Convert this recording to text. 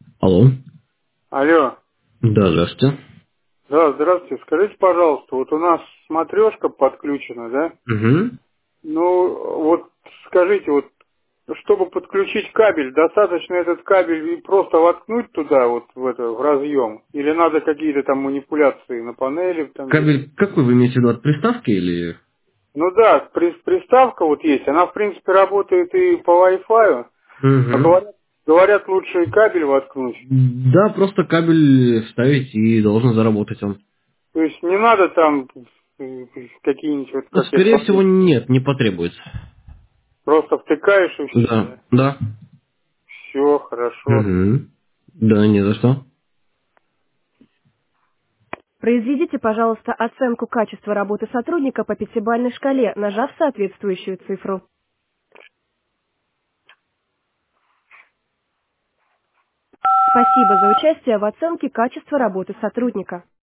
Алло. Алло. Да, здравствуйте. Да, здравствуйте. Скажите, пожалуйста, вот у нас смотрешка подключена, да? Угу. Ну, вот скажите, вот чтобы подключить кабель, достаточно этот кабель и просто воткнуть туда, вот в разъем? Или надо какие-то там манипуляции на панели там делать? Кабель, какой вы имеете в виду, от приставки или... Ну да, приставка вот есть, она в принципе работает и по Wi-Fi, но Угу. говорят лучше и кабель воткнуть. Да, просто кабель вставить и должен заработать он. То есть не надо там какие-нибудь, вот Ну, как я скорее всего, смотрю, нет, не потребуется. просто втыкаешь и все, Да, да? да. Все, хорошо. Угу. Да, не за что. Произведите, пожалуйста, оценку качества работы сотрудника по пятибалльной шкале, нажав соответствующую цифру. Спасибо за участие в оценке качества работы сотрудника.